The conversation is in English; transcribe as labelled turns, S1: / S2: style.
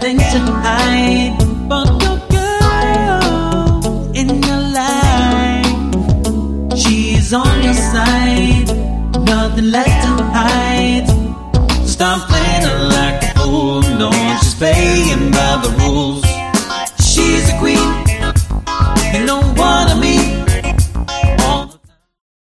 S1: nothing to hide. But the girl in your life, she's on your side. Nothing left to hide. Stop playing her like a fool. No, she's playing by the rules.